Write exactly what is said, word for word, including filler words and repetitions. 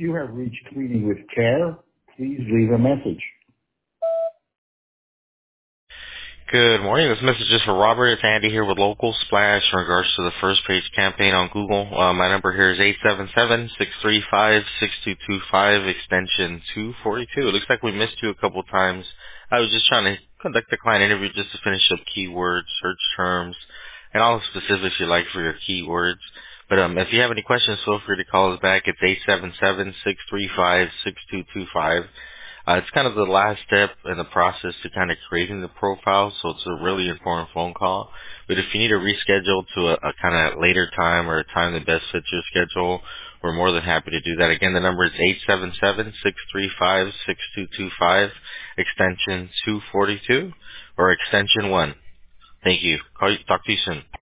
You have reached Cleaning with Care. Please leave a message. Good morning. This message is for Robert. It's Andy here with Local Splash in regards to the first page campaign on Google. Uh, my number here is eight seven seven, six three five, six two two five, extension two forty-two. It looks like we missed you a couple times. I was just trying to conduct a client interview just to finish up keywords, search terms, and all the specifics you like for your keywords. But um, if you have any questions, feel free to call us back. It's eight seven seven, six three five, six two two five. Uh, it's kind of the last step in the process to kind of creating the profile, so it's a really important phone call. But if you need to reschedule to a, a kind of later time or a time that best fits your schedule, we're more than happy to do that. Again, the number is eight seven seven, six three five, six two two five, extension two forty-two, or extension one. Thank you. Call you, talk to you soon.